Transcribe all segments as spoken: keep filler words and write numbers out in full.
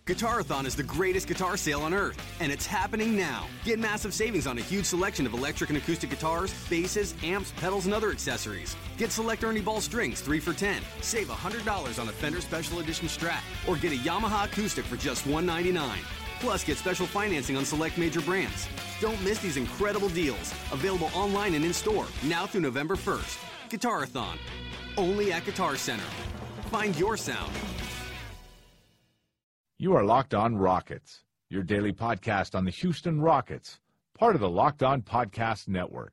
Guitarathon is the greatest guitar sale on earth, and it's happening now. Get massive savings on a huge selection of electric and acoustic guitars, basses, amps, pedals, and other accessories. Get select Ernie Ball strings, three for ten. Save one hundred dollars on a Fender Special Edition Strat, or get a Yamaha acoustic for just one hundred ninety-nine dollars. Plus, get special financing on select major brands. Don't miss these incredible deals. Available online and in-store, now through November first. Guitarathon, only at Guitar Center. Find your sound. You are Locked On Rockets, your daily podcast on the Houston Rockets, part of the Locked On Podcast Network.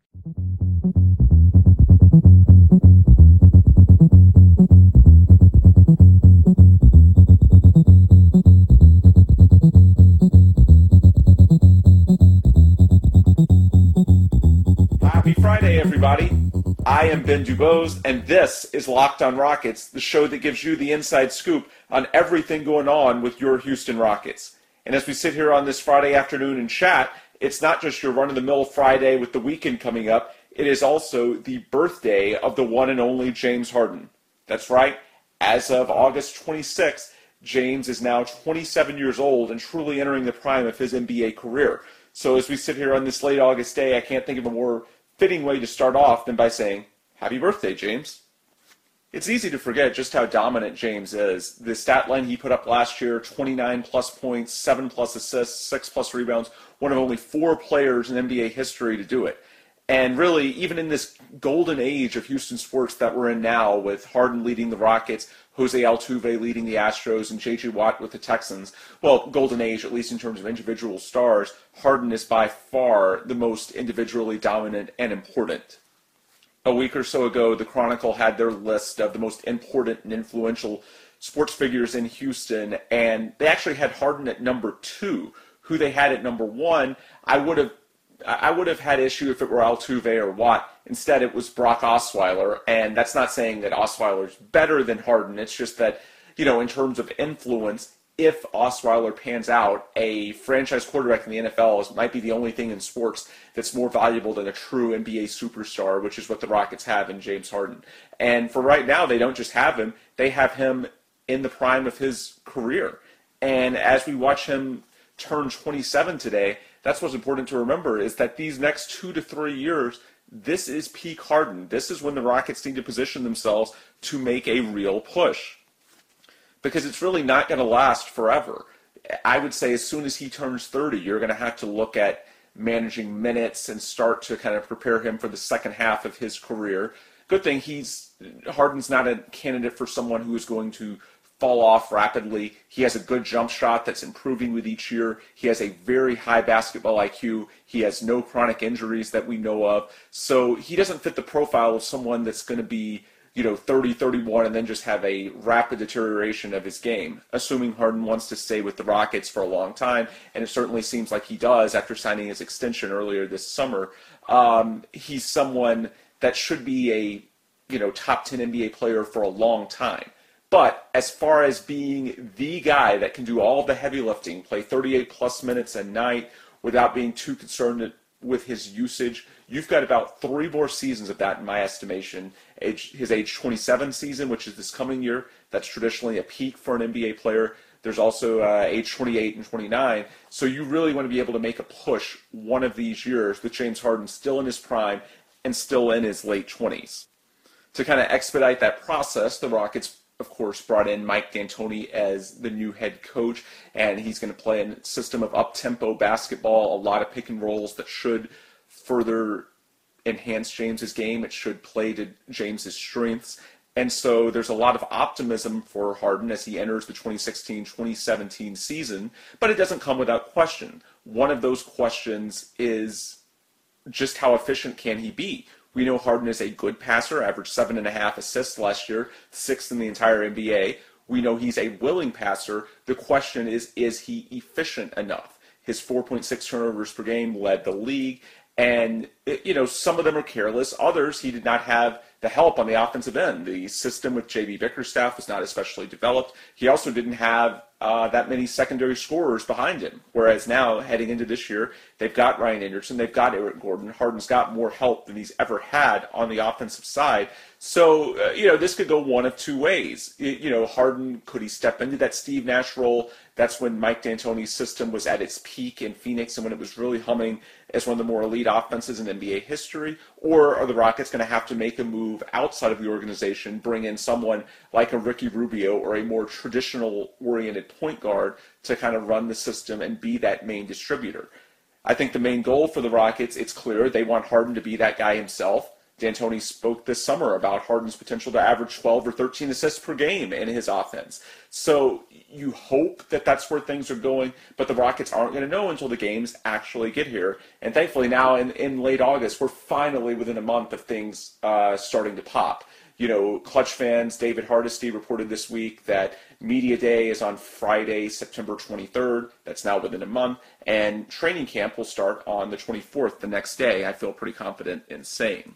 Happy Friday, everybody. I am Ben Dubose, and this is Locked On Rockets, the show that gives you the inside scoop on everything going on with your Houston Rockets. And as we sit here on this Friday afternoon and chat, it's not just your run-of-the-mill Friday with the weekend coming up, it is also the birthday of the one and only James Harden. That's right, as of August twenty-sixth, James is now twenty-seven years old and truly entering the prime of his N B A career. So as we sit here on this late August day, I can't think of a more fitting way to start off than by saying, happy birthday, James. It's easy to forget just how dominant James is. The stat line he put up last year, twenty-nine plus points, seven plus assists, six plus rebounds, one of only four players in N B A history to do it. And really, even in this golden age of Houston sports that we're in now, with Harden leading the Rockets, Jose Altuve leading the Astros, and J J Watt with the Texans, well, golden age, at least in terms of individual stars, Harden is by far the most individually dominant and important. A week or so ago, the Chronicle had their list of the most important and influential sports figures in Houston, and they actually had Harden at number two. Who they had at number one, I would have I would have had issue if it were Altuve or Watt. Instead, it was Brock Osweiler, and that's not saying that Osweiler's better than Harden. It's just that, you know, in terms of influence, if Osweiler pans out, a franchise quarterback in the N F L is, might be the only thing in sports that's more valuable than a true N B A superstar, which is what the Rockets have in James Harden. And for right now, they don't just have him, they have him in the prime of his career. And as we watch him turn twenty-seven today, that's what's important to remember, is that these next two to three years, this is peak Harden. This is when the Rockets need to position themselves to make a real push. Because it's really not going to last forever. I would say as soon as he turns thirty, you're going to have to look at managing minutes and start to kind of prepare him for the second half of his career. Good thing he's Harden's not a candidate for someone who is going to fall off rapidly. He has a good jump shot that's improving with each year. He has a very high basketball I Q. He has no chronic injuries that we know of. So he doesn't fit the profile of someone that's going to be, you know, thirty, thirty-one and then just have a rapid deterioration of his game, assuming Harden wants to stay with the Rockets for a long time, and it certainly seems like he does after signing his extension earlier this summer. Um, he's someone that should be a, you know, top ten N B A player for a long time. But as far as being the guy that can do all the heavy lifting, play thirty-eight plus minutes a night without being too concerned with his usage, you've got about three more seasons of that in my estimation. Age, his age twenty-seven season, which is this coming year, that's traditionally a peak for an N B A player. There's also uh, age twenty-eight and twenty-nine. So you really want to be able to make a push one of these years with James Harden still in his prime and still in his late twenties. To kind of expedite that process, the Rockets, of course, brought in Mike D'Antoni as the new head coach, and he's going to play a system of up-tempo basketball, a lot of pick and rolls that should further enhance James's game. It should play to James's strengths. And so there's a lot of optimism for Harden as he enters the twenty sixteen twenty seventeen season, but it doesn't come without question. One of those questions is just how efficient can he be? We know Harden is a good passer, averaged seven and a half assists last year, sixth in the entire N B A. We know he's a willing passer. The question is, is he efficient enough? His four point six turnovers per game led the league, and it, you know, some of them are careless. Others, he did not have the help on the offensive end. The system with J B Bickerstaff was not especially developed. He also didn't have uh, that many secondary scorers behind him. Whereas now, heading into this year, they've got Ryan Anderson, they've got Eric Gordon. Harden's got more help than he's ever had on the offensive side. So, uh, you know, this could go one of two ways. You know, Harden, could he step into that Steve Nash role? That's when Mike D'Antoni's system was at its peak in Phoenix and when it was really humming as one of the more elite offenses in N B A history. Or are the Rockets going to have to make a move outside of the organization, bring in someone like a Ricky Rubio or a more traditional-oriented point guard to kind of run the system and be that main distributor? I think the main goal for the Rockets, it's clear, they want Harden to be that guy himself. D'Antoni spoke this summer about Harden's potential to average twelve or thirteen assists per game in his offense. So you hope that that's where things are going, but the Rockets aren't going to know until the games actually get here. And thankfully now in, in late August, we're finally within a month of things uh, starting to pop. You know, Clutch fans, David Hardesty reported this week that Media Day is on Friday, September twenty-third. That's now within a month. And training camp will start on the twenty-fourth, the next day, I feel pretty confident in saying.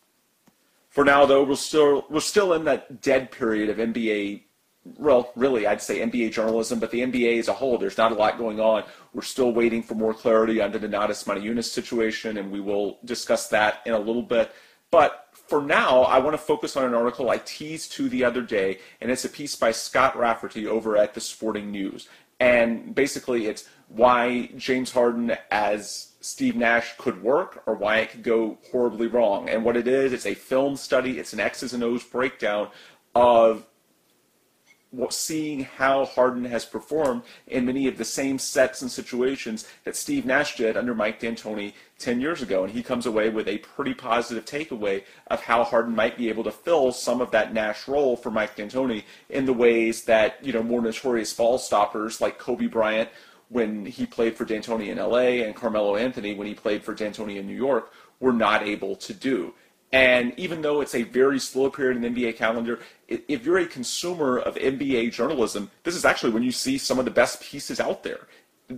For now, though, we're still we're still in that dead period of N B A, well, really, I'd say N B A journalism, but the N B A as a whole, there's not a lot going on. We're still waiting for more clarity on the Donatas Motiejunas situation, and we will discuss that in a little bit. But for now, I want to focus on an article I teased to the other day, and it's a piece by Scott Rafferty over at the Sporting News. And basically, it's why James Harden as Steve Nash could work or why it could go horribly wrong. And what it is, it's a film study, it's an X's and O's breakdown of what, seeing how Harden has performed in many of the same sets and situations that Steve Nash did under Mike D'Antoni ten years ago. And he comes away with a pretty positive takeaway of how Harden might be able to fill some of that Nash role for Mike D'Antoni in the ways that, you know, more notorious ball stoppers like Kobe Bryant when he played for D'Antoni in L A and Carmelo Anthony when he played for D'Antoni in New York were not able to do. And even though it's a very slow period in the N B A calendar, if you're a consumer of N B A journalism, this is actually when you see some of the best pieces out there.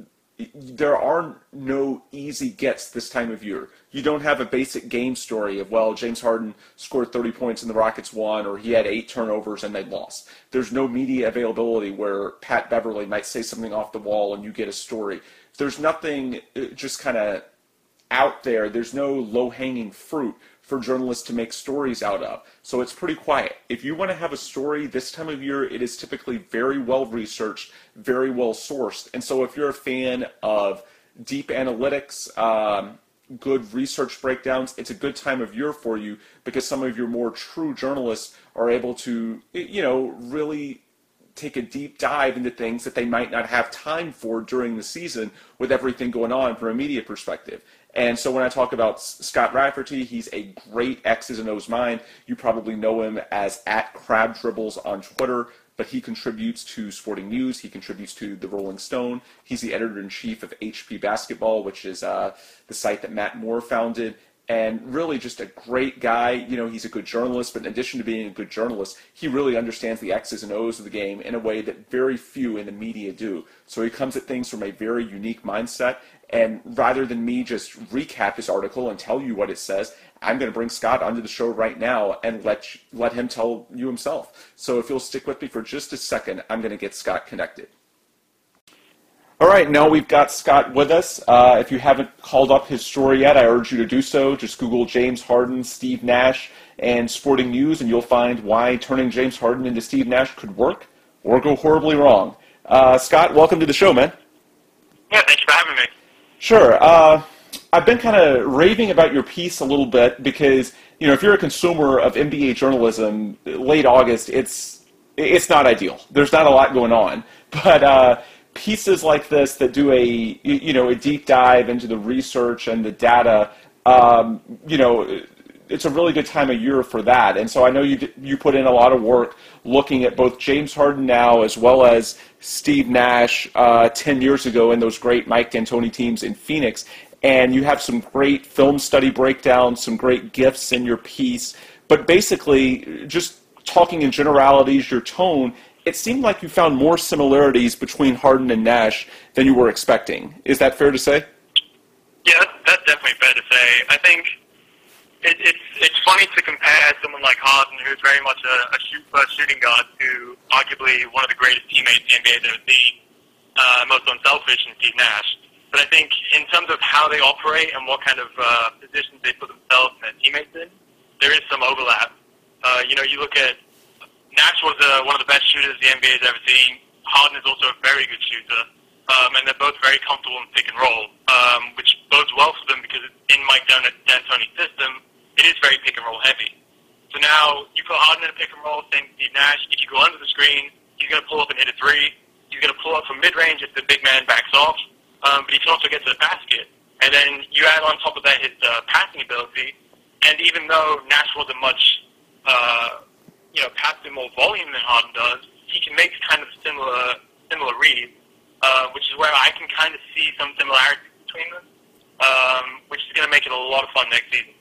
There are no easy gets this time of year. You don't have a basic game story of, well, James Harden scored thirty points and the Rockets won, or he had eight turnovers and they lost. There's no media availability where Pat Beverly might say something off the wall and you get a story. There's nothing just kind of out there. There's no low-hanging fruit for journalists to make stories out of. So it's pretty quiet. If you want to have a story this time of year, it is typically very well researched, very well sourced. And so if you're a fan of deep analytics, um, good research breakdowns, it's a good time of year for you because some of your more true journalists are able to, you know, really take a deep dive into things that they might not have time for during the season with everything going on from a media perspective. And so when I talk about Scott Rafferty, he's a great X's and O's mind. You probably know him as at Crab Dribbles on Twitter, but he contributes to Sporting News. He contributes to The Rolling Stone. He's the editor-in-chief of H P Basketball, which is uh, the site that Matt Moore founded. And really just a great guy. You know, he's a good journalist, but in addition to being a good journalist, he really understands the X's and O's of the game in a way that very few in the media do. So he comes at things from a very unique mindset. And rather than me just recap his article and tell you what it says, I'm going to bring Scott onto the show right now and let let him tell you himself. So if you'll stick with me for just a second, I'm going to get Scott connected. All right, now we've got Scott with us. Uh, if you haven't called up his story yet, I urge you to do so. Just Google James Harden, Steve Nash, and Sporting News, and you'll find why turning James Harden into Steve Nash could work or go horribly wrong. Uh, Scott, welcome to the show, man. Yeah, thanks for having me. Sure. Uh, I've been kind of raving about your piece a little bit because, you know, if you're a consumer of N B A journalism, late August, it's it's not ideal. There's not a lot going on. But uh, pieces like this that do a, you know, a deep dive into the research and the data, um, you know, it's a really good time of year for that. And so I know you you put in a lot of work looking at both James Harden now as well as Steve Nash uh, ten years ago in those great Mike D'Antoni teams in Phoenix. And you have some great film study breakdowns, some great GIFs in your piece. But basically, just talking in generalities, your tone, it seemed like you found more similarities between Harden and Nash than you were expecting. Is that fair to say? Yeah, that's, that's definitely fair to say. I think it, it's it's funny to compare someone like Harden, who's very much a, a shoot first shooting guard, to arguably one of the greatest teammates the N B A's ever seen, uh, most unselfish, in Steve Nash. But I think in terms of how they operate and what kind of uh, positions they put themselves and their teammates in, there is some overlap. Uh, you know, you look at Nash was uh, one of the best shooters the N B A's ever seen. Harden is also a very good shooter, um, and they're both very comfortable in pick and roll, um, which bodes well for them because in Mike D'Antoni's system, it is very pick and roll heavy. So now you put Harden in a pick and roll, same Steve Nash. If you go under the screen, he's going to pull up and hit a three. He's going to pull up from mid range if the big man backs off, um, but he can also get to the basket. And then you add on top of that his uh, passing ability. And even though Nash wasn't much, uh, you know, passing more volume than Harden does, he can make kind of similar similar reads, uh, which is where I can kind of see some similarities between them, um, which is going to make it a lot of fun next season.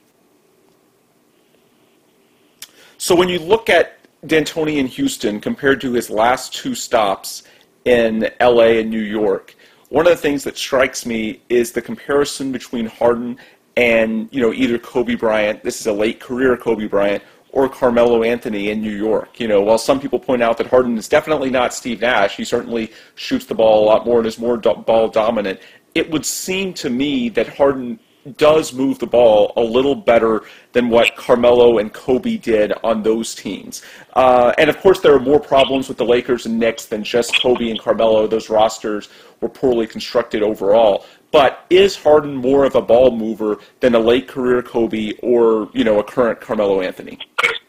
So when you look at D'Antoni in Houston compared to his last two stops in L A and New York, one of the things that strikes me is the comparison between Harden and, you know, either Kobe Bryant, this is a late career Kobe Bryant, or Carmelo Anthony in New York. You know, while some people point out that Harden is definitely not Steve Nash, he certainly shoots the ball a lot more and is more do- ball dominant. It would seem to me that Harden does move the ball a little better than what Carmelo and Kobe did on those teams. Uh, and of course, there are more problems with the Lakers and Knicks than just Kobe and Carmelo. Those rosters were poorly constructed overall. But is Harden more of a ball mover than a late career Kobe or, you know, a current Carmelo Anthony?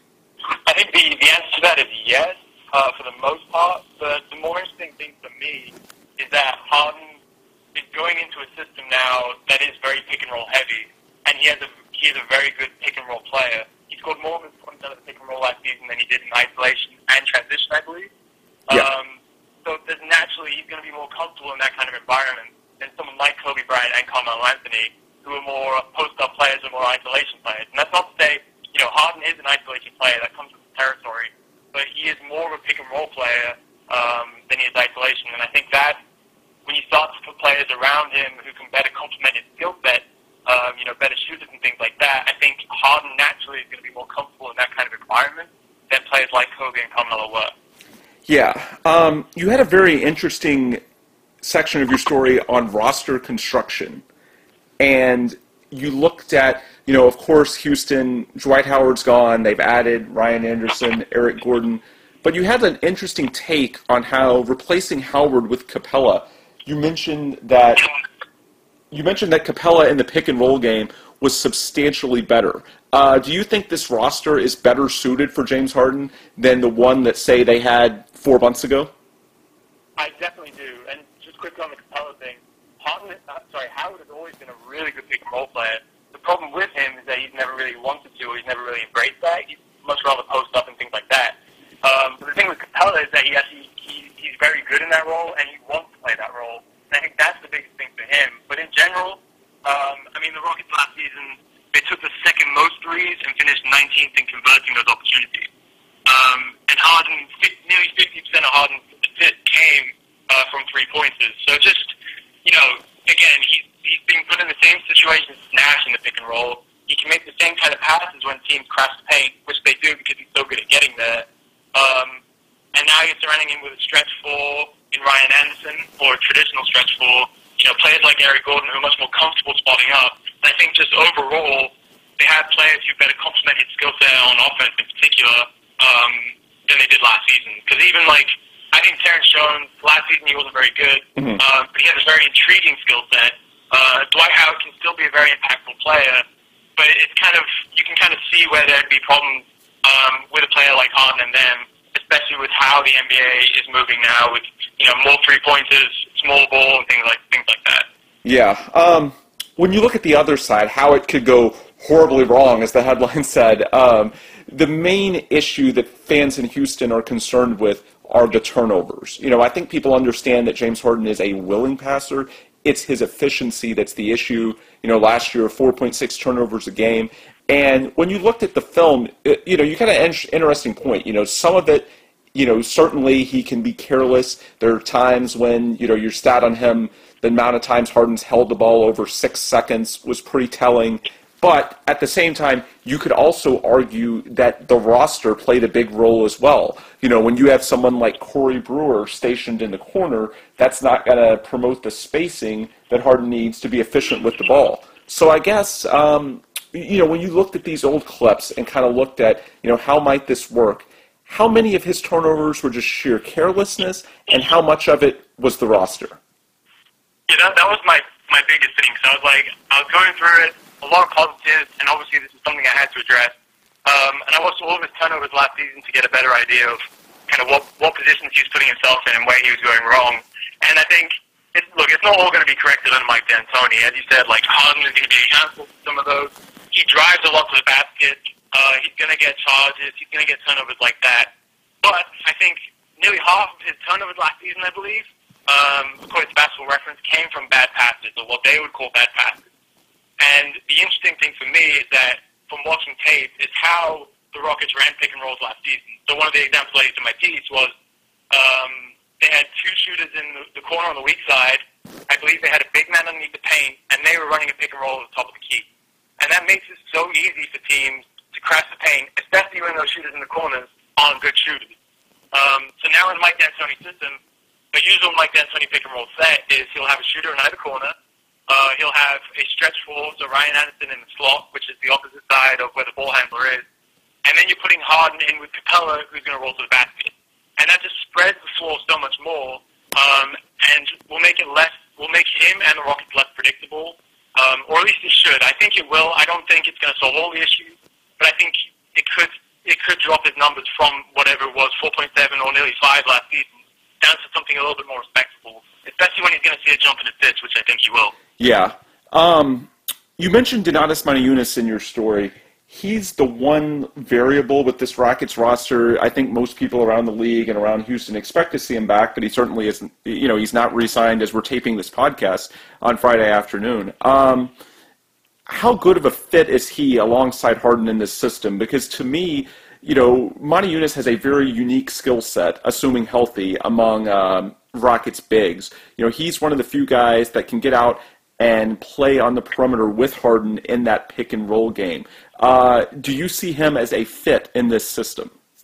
I think the, the answer to that is yes, uh, for the most part. But the more interesting thing for me is that Harden is going into a system now that is very pick and roll heavy, and he has a he is a very good pick and roll player. He scored more of his points out of the pick and roll last season than he did in isolation and transition, I believe. Yeah. Um, so there's naturally he's going to be more comfortable in that kind of environment than someone like Kobe Bryant and Carmelo Anthony, who are more post-up players or more isolation players. And that's not to say, you know, Harden is an isolation player that comes with the territory, but he is more of a pick and roll player um, than he is isolation. And I think that when you start to put players around him who can better complement his skill set, um, you know, better shooters and things like that, I think Harden naturally is going to be more comfortable in that kind of environment than players like Kobe and Carmelo were. Yeah. Um, you had a very interesting section of your story on roster construction, and you looked at, you know, of course, Houston, Dwight Howard's gone, they've added Ryan Anderson, Eric Gordon, but you had an interesting take on how replacing Howard with Capella, you mentioned that you mentioned that Capella in the pick and roll game was substantially better. Uh, do you think this roster is better suited for James Harden than the one that, say, they had four months ago? I definitely do. And just quickly on the Capella thing, Harden, uh, sorry, Howard has always been a really good pick and roll player. The problem with him is that he's never really wanted to, or he's never really embraced that. He's much rather post up and things like that. Um, but the thing with Capella is that he actually he, he's very good in that role, and he wants to play that role. And I think that's the biggest thing for him. But in general, um, I mean, the Rockets last season, they took the second most threes and finished nineteenth in converting those opportunities. Um, and Harden, nearly fifty percent of Harden's assists came uh, from three-pointers. So just, you know, again, he's, he's being put in the same situation as Nash in the pick and roll. He can make the same kind of passes when teams crash the paint, which they do because he's so good at getting there. Um, and now you're surrounding him with a stretch four in Ryan Anderson, or a traditional stretch four. You know, players like Eric Gordon who are much more comfortable spotting up. And I think just overall, they have players who better complement his skill set on offense in particular um, than they did last season. Because even like, I think Terrence Jones, last season he wasn't very good, mm-hmm. uh, but he has a very intriguing skill set. Uh, Dwight Howard can still be a very impactful player, but it's kind of, you can kind of see where there'd be problems um, with a player like Harden and them, especially with how the N B A is moving now with, you know, more three-pointers, small ball, and things like things like that. Yeah. Um, when you look at the other side, how it could go horribly wrong, as the headline said, um, the main issue that fans in Houston are concerned with are the turnovers. You know, I think people understand that James Harden is a willing passer. It's his efficiency that's the issue. You know, last year, four point six turnovers a game. And when you looked at the film, it, you know, you kind of an interesting point. You know, some of it, you know, certainly he can be careless. There are times when, you know, your stat on him, the amount of times Harden's held the ball over six seconds was pretty telling. But at the same time, you could also argue that the roster played a big role as well. You know, when you have someone like Corey Brewer stationed in the corner, that's not going to promote the spacing that Harden needs to be efficient with the ball. So I guess, um, you know, when you looked at these old clips and kind of looked at, you know, how might this work, how many of his turnovers were just sheer carelessness, and how much of it was the roster? Yeah, that, that was my, my biggest thing. So I was like, I was going through it, a lot of positives, and obviously this is something I had to address. Um, and I watched all of his turnovers last season to get a better idea of kind of what, what positions he was putting himself in and where he was going wrong. And I think, it, look, it's not all going to be corrected under Mike D'Antoni. As you said, like, Harden is going to be accountable for some of those. He drives a lot to the basket. Uh, he's going to get charges. He's going to get turnovers like that. But I think nearly half of his turnovers last season, I believe, um, according to Basketball Reference, came from bad passes, or what they would call bad passes. And the interesting thing for me is that from watching tape is how the Rockets ran pick and rolls last season. So one of the examples I used in my piece was um, they had two shooters in the, the corner on the weak side. I believe they had a big man underneath the paint, and they were running a pick and roll at the top of the key. And that makes it so easy for teams to crash the paint, especially when those shooters in the corners aren't good shooters. Um, so now in Mike D'Antoni's system, the usual Mike D'Antoni pick and roll set is he'll have a shooter in either corner. Uh, he'll have a stretch four, so Ryan Anderson in the slot, which is the opposite side of where the ball handler is. And then you're putting Harden in with Capella, who's going to roll to the basket. And that just spreads the floor so much more, um, and will make it less, will make him and the Rockets less predictable, um, or at least it should. I think it will. I don't think it's going to solve all the issues, but I think it could it could drop his numbers from whatever it was, four point seven or nearly five last season, down to something a little bit more respectable, especially when he's going to see a jump in assists, which I think he will. Yeah. Um, you mentioned Donatas Motiejunas in your story. He's the one variable with this Rockets roster. I think most people around the league and around Houston expect to see him back, but he certainly isn't. You know, he's not re-signed as we're taping this podcast on Friday afternoon. Um, how good of a fit is he alongside Harden in this system? Because to me, you know, Motiejunas has a very unique skill set, assuming healthy, among um, Rockets bigs. You know, he's one of the few guys that can get out and play on the perimeter with Harden in that pick and roll game. Uh, do you see him as a fit in this system?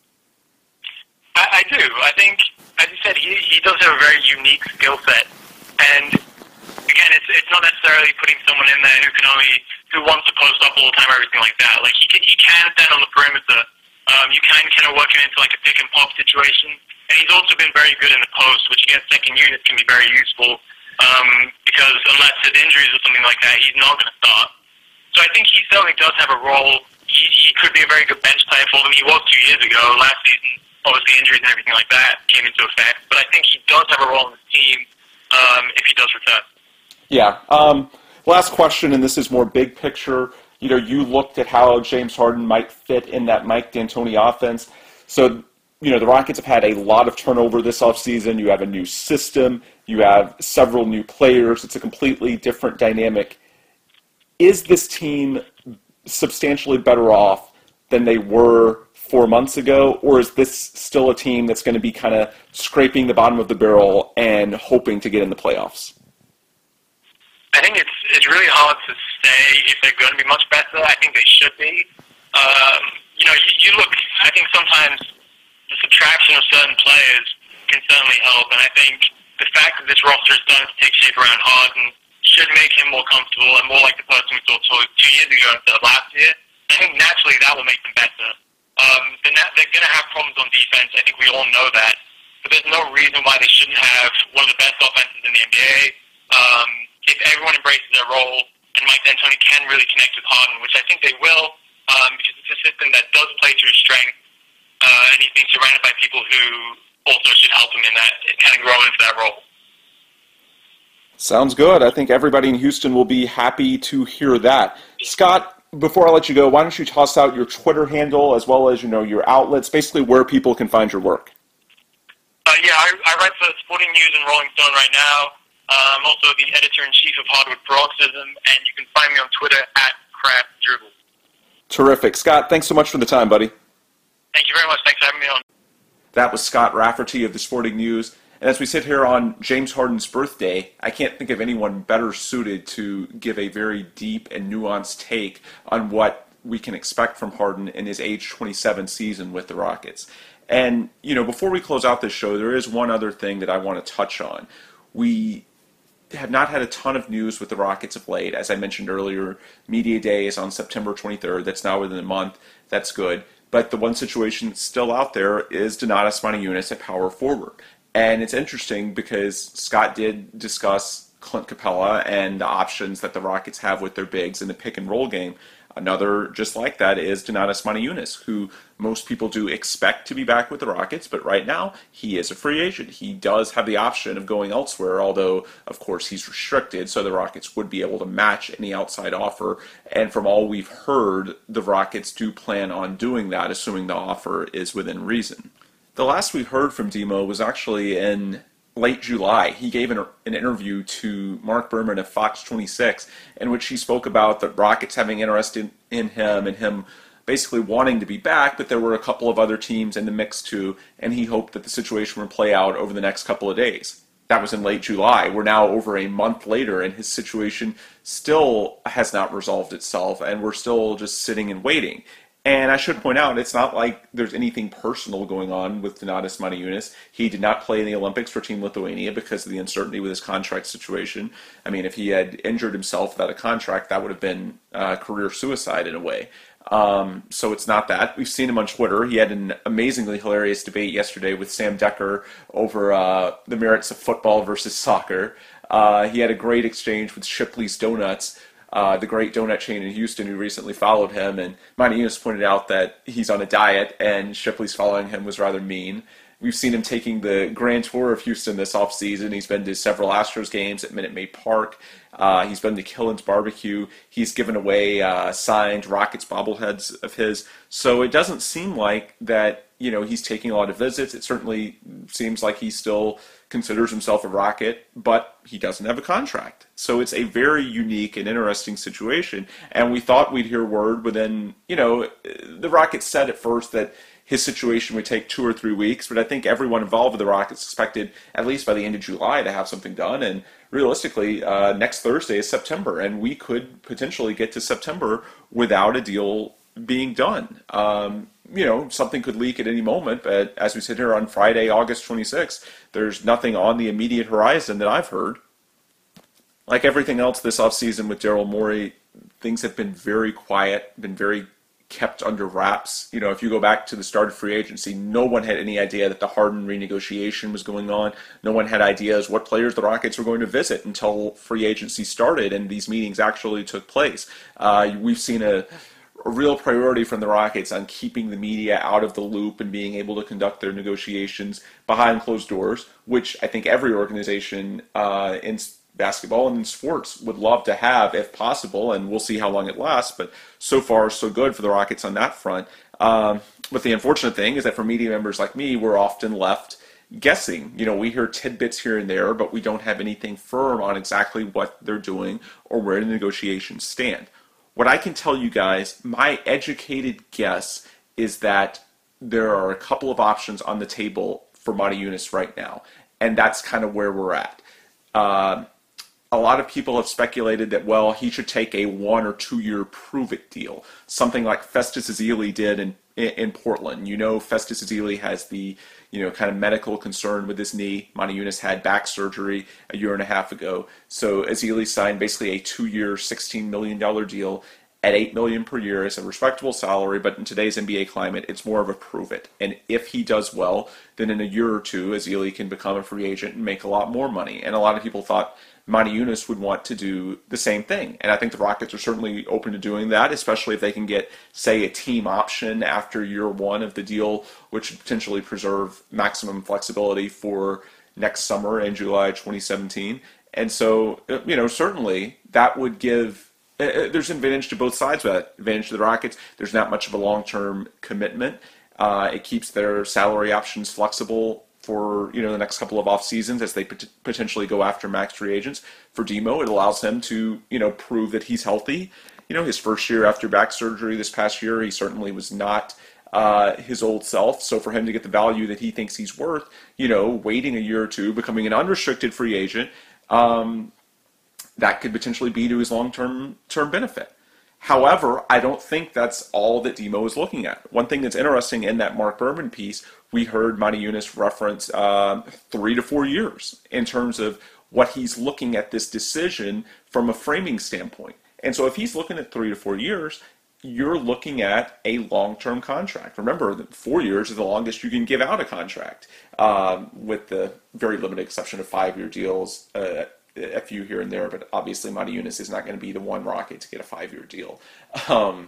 I, I do. I think, as you said, he, he does have a very unique skill set. And again, it's it's not necessarily putting someone in there who can only who wants to post up all the time or everything like that. Like he can he can stand on the perimeter. Um, you can kind of work him into like a pick and pop situation. And he's also been very good in the post, which against second units can be very useful. Um, because unless there's injuries or something like that, he's not going to start. So I think he certainly does have a role. He, he could be a very good bench player for them. He was two years ago. Last season, obviously injuries and everything like that came into effect. But I think he does have a role in the team um, if he does return. Yeah. Um, last question, and this is more big picture. You know, you looked at how James Harden might fit in that Mike D'Antoni offense. So, you know, the Rockets have had a lot of turnover this offseason. You have a new system. You have several new players. It's a completely different dynamic. Is this team substantially better off than they were four months ago, or is this still a team that's going to be kind of scraping the bottom of the barrel and hoping to get in the playoffs? I think it's it's really hard to say if they're going to be much better. I think they should be. Um, you know, you, you look, I think sometimes the subtraction of certain players can certainly help, and I think the fact that this roster is starting to take shape around Harden should make him more comfortable and more like the person we saw two years ago instead of last year. I think naturally that will make them better. Um, they're, not, they're going to have problems on defense. I think we all know that. But there's no reason why they shouldn't have one of the best offenses in the N B A. Um, if everyone embraces their role and Mike D'Antoni can really connect with Harden, which I think they will, um, because it's a system that does play to his strength, uh, and he's being surrounded by people who also should help him in that, kind of grow into that role. Sounds good. I think everybody in Houston will be happy to hear that. Scott, before I let you go, why don't you toss out your Twitter handle as well as, you know, your outlets, basically where people can find your work. Uh, yeah, I, I write for Sporting News and Rolling Stone right now. Uh, I'm also the editor-in-chief of Hardwood Paroxysm, and you can find me on Twitter at Craft Dribble. Terrific. Scott, thanks so much for the time, buddy. Thank you very much. Thanks for having me on. That was Scott Rafferty of the Sporting News. And as we sit here on James Harden's birthday, I can't think of anyone better suited to give a very deep and nuanced take on what we can expect from Harden in his age twenty-seven season with the Rockets. And, you know, before we close out this show, there is one other thing that I want to touch on. We have not had a ton of news with the Rockets of late. As I mentioned earlier, Media Day is on September twenty-third. That's now within a month. That's good. But the one situation that's still out there is Donatas Motiejunas at power forward. And it's interesting because Scott did discuss Clint Capella and the options that the Rockets have with their bigs in the pick and roll game. Another just like that is Donatas Motiejunas, who most people do expect to be back with the Rockets, but right now he is a free agent. He does have the option of going elsewhere, although of course he's restricted, so the Rockets would be able to match any outside offer. And from all we've heard, the Rockets do plan on doing that, assuming the offer is within reason. The last we heard from Demo was actually in late July. He gave an, an interview to Mark Berman of Fox twenty-six in which he spoke about the Rockets having interest in, in him and him basically wanting to be back, but there were a couple of other teams in the mix too, and he hoped that the situation would play out over the next couple of days. That was in late July. We're now over a month later, and his situation still has not resolved itself, and we're still just sitting and waiting. And I should point out, it's not like there's anything personal going on with Donatas Motiejunas. He did not play in the Olympics for Team Lithuania because of the uncertainty with his contract situation. I mean, if he had injured himself without a contract, that would have been uh, career suicide in a way. Um, so it's not that. We've seen him on Twitter. He had an amazingly hilarious debate yesterday with Sam Decker over uh, the merits of football versus soccer. Uh, he had a great exchange with Shipley's Donuts, Uh, the great donut chain in Houston, who recently followed him, and Motiejunas pointed out that he's on a diet, and Shipley's following him was rather mean. We've seen him taking the grand tour of Houston this offseason. He's been to several Astros games at Minute Maid Park. Uh, he's been to Killen's Barbecue. He's given away uh, signed Rockets bobbleheads of his. So it doesn't seem like that, you know, he's taking a lot of visits. It certainly seems like he still considers himself a Rocket, but he doesn't have a contract. So it's a very unique and interesting situation. And we thought we'd hear word within, you know, the Rockets said at first that his situation would take two or three weeks, but I think everyone involved with the Rockets expected at least by the end of July to have something done. And realistically, uh, next Thursday is September, and we could potentially get to September without a deal being done. Um, you know, something could leak at any moment, but as we sit here on Friday, August twenty-sixth, there's nothing on the immediate horizon that I've heard. Like everything else this offseason with Daryl Morey, things have been very quiet, been very kept under wraps. You know, if you go back to the start of free agency, no one had any idea that the Harden renegotiation was going on. No one had ideas what players the Rockets were going to visit until free agency started and these meetings actually took place. Uh, we've seen a, a real priority from the Rockets on keeping the media out of the loop and being able to conduct their negotiations behind closed doors, which I think every organization uh, in basketball and in sports would love to have if possible, and we'll see how long it lasts, but so far so good for the Rockets on that front. Um, but the unfortunate thing is that for media members like me, we're often left guessing. You know, we hear tidbits here and there, but we don't have anything firm on exactly what they're doing or where the negotiations stand. What I can tell you guys, my educated guess is that there are a couple of options on the table for Motiejunas right now, and that's kind of where we're at. Uh, A lot of people have speculated that, well, he should take a one or two year prove-it deal, something like Festus Ezeli did in in Portland. You know, Festus Ezeli has the, you know, kind of medical concern with his knee. Motiejunas had back surgery a year and a half ago. So Ezeli signed basically a two-year, sixteen million dollars deal at eight million dollars per year as a respectable salary, but in today's N B A climate, it's more of a prove-it. And if he does well, then in a year or two, Ezeli can become a free agent and make a lot more money. And a lot of people thought Motiejunas would want to do the same thing. And I think the Rockets are certainly open to doing that, especially if they can get, say, a team option after year one of the deal, which would potentially preserve maximum flexibility for next summer in July twenty seventeen. And so, you know, certainly that would give, uh, there's an advantage to both sides of that. Advantage to the Rockets, there's not much of a long-term commitment. Uh, it keeps their salary options flexible for, you know, the next couple of off seasons as they pot- potentially go after max free agents. For Demo, it allows him to, you know, prove that he's healthy. You know, his first year after back surgery this past year, he certainly was not uh, his old self. So for him to get the value that he thinks he's worth, you know, waiting a year or two, becoming an unrestricted free agent, um, that could potentially be to his long-term term benefit. However, I don't think that's all that Demo is looking at. One thing that's interesting in that Mark Berman piece, we heard Monty Eunice reference uh, three to four years in terms of what he's looking at this decision from a framing standpoint. And so if he's looking at three to four years, you're looking at a long-term contract. Remember, four years is the longest you can give out a contract, um, with the very limited exception of five-year deals, uh, a few here and there, but obviously Monty Eunice is not going to be the one Rocket to get a five-year deal. Um,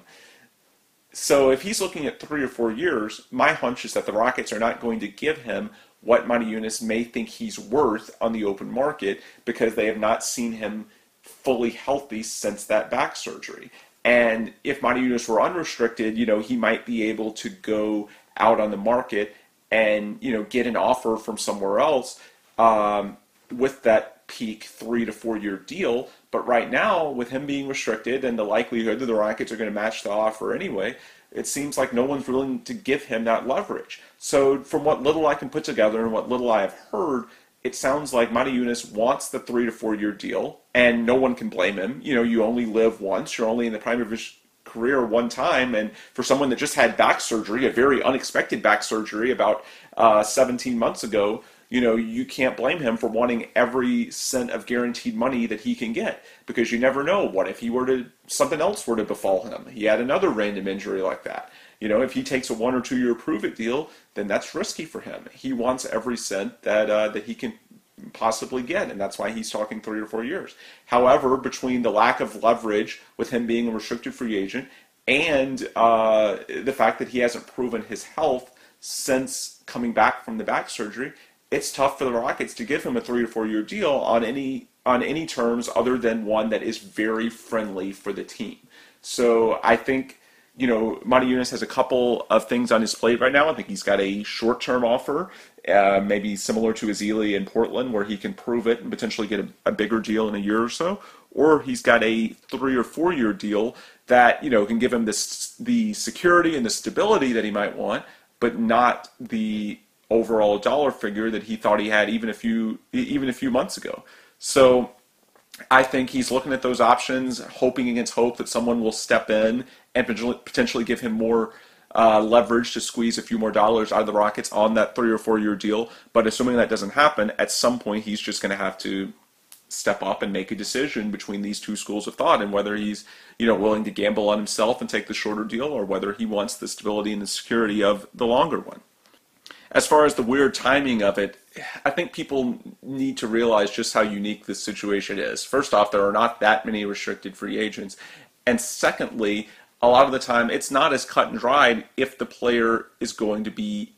so if he's looking at three or four years, my hunch is that the Rockets are not going to give him what Monty Eunice may think he's worth on the open market because they have not seen him fully healthy since that back surgery. And if Monty Eunice were unrestricted, you know, he might be able to go out on the market and, you know, get an offer from somewhere else um, with that peak three to four year deal. But right now, with him being restricted and the likelihood that the Rockets are going to match the offer anyway, it seems like no one's willing to give him that leverage. So from what little I can put together and what little I have heard, it sounds like Monty Eunice wants the three to four year deal, and no one can blame him. You know, you only live once. You're only in the prime of his career one time, and for someone that just had back surgery, a very unexpected back surgery about uh, seventeen months ago, you know, you can't blame him for wanting every cent of guaranteed money that he can get, because you never know. What if he were to, something else were to befall him? He had another random injury like that. You know, if he takes a one or two year prove it deal, then that's risky for him. He wants every cent that uh, that he can possibly get, and that's why he's talking three or four years. However, between the lack of leverage with him being a restricted free agent and uh, the fact that he hasn't proven his health since coming back from the back surgery, it's tough for the Rockets to give him a three or four year deal on any on any terms other than one that is very friendly for the team. So I think, you know, Monty Eunice has a couple of things on his plate right now. I think he's got a short-term offer, uh, maybe similar to Ezeli in Portland, where he can prove it and potentially get a, a bigger deal in a year or so. Or he's got a three or four-year deal that, you know, can give him this, the security and the stability that he might want, but not the overall dollar figure that he thought he had even a few even a few months ago. So I think he's looking at those options, hoping against hope that someone will step in and potentially give him more uh, leverage to squeeze a few more dollars out of the Rockets on that three or four year deal. But assuming that doesn't happen, at some point he's just going to have to step up and make a decision between these two schools of thought, and whether he's, you know, willing to gamble on himself and take the shorter deal, or whether he wants the stability and the security of the longer one. As far as the weird timing of it, I think people need to realize just how unique this situation is. First off, there are not that many restricted free agents. And secondly, a lot of the time, it's not as cut and dried if the player is going to be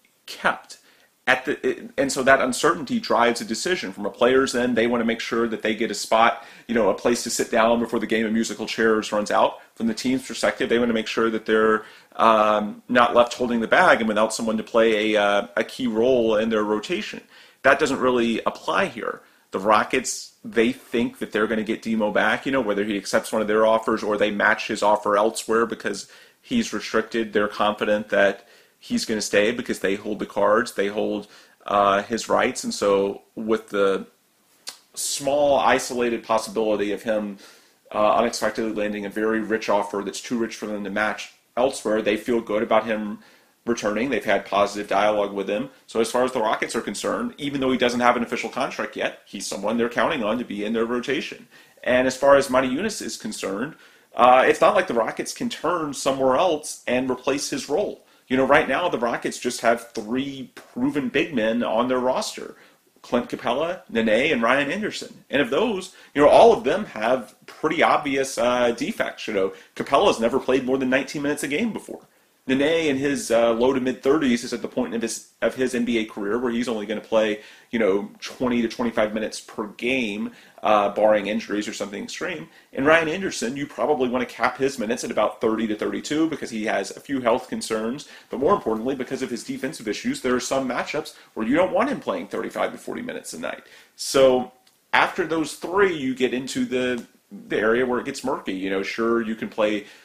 kept. At the, and so that uncertainty drives a decision. From a player's end, they want to make sure that they get a spot, you know, a place to sit down before the game of musical chairs runs out. From the team's perspective, they want to make sure that they're um, not left holding the bag and without someone to play a, uh, a key role in their rotation. That doesn't really apply here. The Rockets, they think that they're going to get Demo back, you know, whether he accepts one of their offers or they match his offer elsewhere because he's restricted. They're confident that he's going to stay because they hold the cards, they hold uh, his rights, and so with the small, isolated possibility of him uh, unexpectedly landing a very rich offer that's too rich for them to match elsewhere, they feel good about him returning. They've had positive dialogue with him. So as far as the Rockets are concerned, even though he doesn't have an official contract yet, he's someone they're counting on to be in their rotation. And as far as Monty Eunice is concerned, uh, it's not like the Rockets can turn somewhere else and replace his role. You know, right now the Rockets just have three proven big men on their roster: Clint Capella, Nene, and Ryan Anderson. And of those, you know, all of them have pretty obvious uh, defects. You know, Capella's never played more than nineteen minutes a game before. Nene, in his uh, low to mid thirties, is at the point of his of his N B A career where he's only going to play, you know, twenty to twenty-five minutes per game, uh, barring injuries or something extreme. And Ryan Anderson, you probably want to cap his minutes at about thirty to thirty-two because he has a few health concerns, but more importantly, because of his defensive issues, there are some matchups where you don't want him playing thirty-five to forty minutes a night. So after those three, you get into the the area where it gets murky. You know, sure, you can play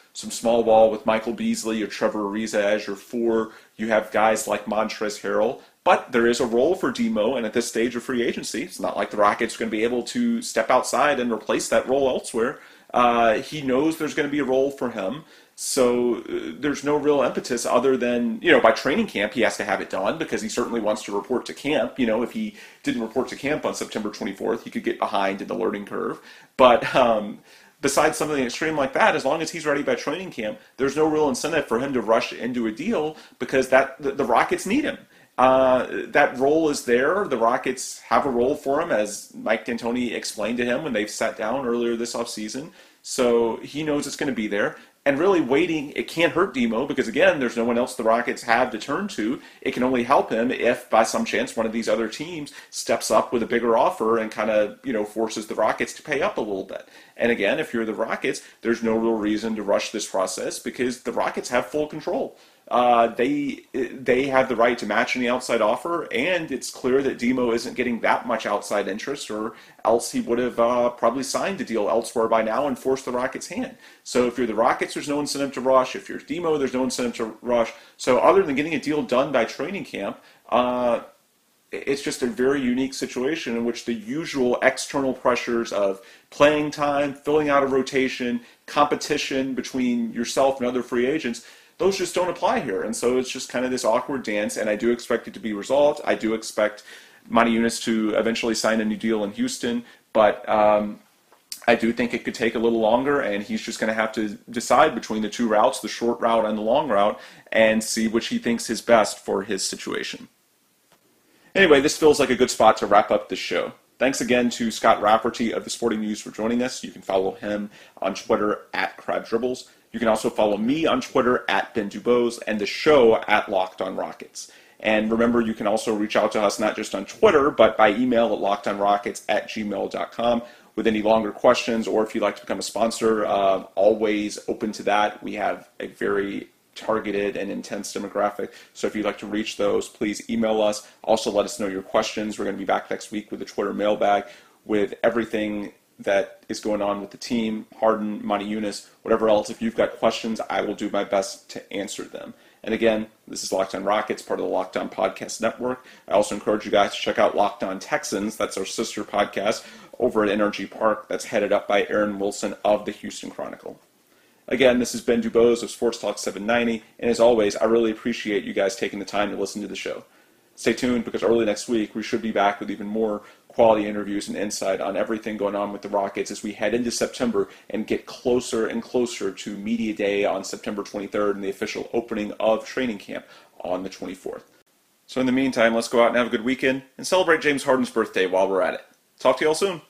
some small ball with Michael Beasley or Trevor Ariza as your four. You have guys like Montrezl Harrell. But there is a role for Demo, and at this stage of free agency, it's not like the Rockets are going to be able to step outside and replace that role elsewhere. Uh, he knows there's going to be a role for him, so uh, there's no real impetus other than, you know, by training camp he has to have it done because he certainly wants to report to camp. You know, if he didn't report to camp on September twenty-fourth, he could get behind in the learning curve. But um, besides something extreme like that, as long as he's ready by training camp, there's no real incentive for him to rush into a deal because that the, the Rockets need him. Uh, that role is there. The Rockets have a role for him, as Mike D'Antoni explained to him when they've sat down earlier this offseason. So he knows it's going to be there. And really waiting, it can't hurt Demo because, again, there's no one else the Rockets have to turn to. It can only help him if, by some chance, one of these other teams steps up with a bigger offer and kind of, you know, forces the Rockets to pay up a little bit. And again, if you're the Rockets, there's no real reason to rush this process because the Rockets have full control. Uh, they they have the right to match any outside offer, and it's clear that Demo isn't getting that much outside interest, or else he would have uh, probably signed a deal elsewhere by now and forced the Rockets' hand. So if you're the Rockets, there's no incentive to rush. If you're Demo, there's no incentive to rush. So other than getting a deal done by training camp, uh, it's just a very unique situation in which the usual external pressures of playing time, filling out a rotation, competition between yourself and other free agents, those just don't apply here. And so it's just kind of this awkward dance, and I do expect it to be resolved. I do expect Monty Eunice to eventually sign a new deal in Houston, but um, I do think it could take a little longer, and he's just going to have to decide between the two routes, the short route and the long route, and see which he thinks is best for his situation. Anyway, this feels like a good spot to wrap up this show. Thanks again to Scott Rafferty of The Sporting News for joining us. You can follow him on Twitter at Crab Dribbles. You can also follow me on Twitter at Ben Dubose and the show at Locked On Rockets. And remember, you can also reach out to us not just on Twitter, but by email at lockedonrockets at gmail dot com with any longer questions, or if you'd like to become a sponsor, uh, always open to that. We have a very targeted and intense demographic, so if you'd like to reach those, please email us. Also, let us know your questions. We're going to be back next week with a Twitter mailbag with everything that is going on with the team, Harden, Monty Eunice, whatever else. If you've got questions, I will do my best to answer them. And again, this is Locked On Rockets, part of the Locked On Podcast Network. I also encourage you guys to check out Locked On Texans. That's our sister podcast over at Energy Park. That's headed up by Aaron Wilson of the Houston Chronicle. Again, this is Ben Dubose of Sports Talk seven ninety. And as always, I really appreciate you guys taking the time to listen to the show. Stay tuned because early next week we should be back with even more quality interviews and insight on everything going on with the Rockets as we head into September and get closer and closer to Media Day on September twenty-third and the official opening of training camp on the twenty-fourth. So in the meantime, let's go out and have a good weekend and celebrate James Harden's birthday while we're at it. Talk to you all soon.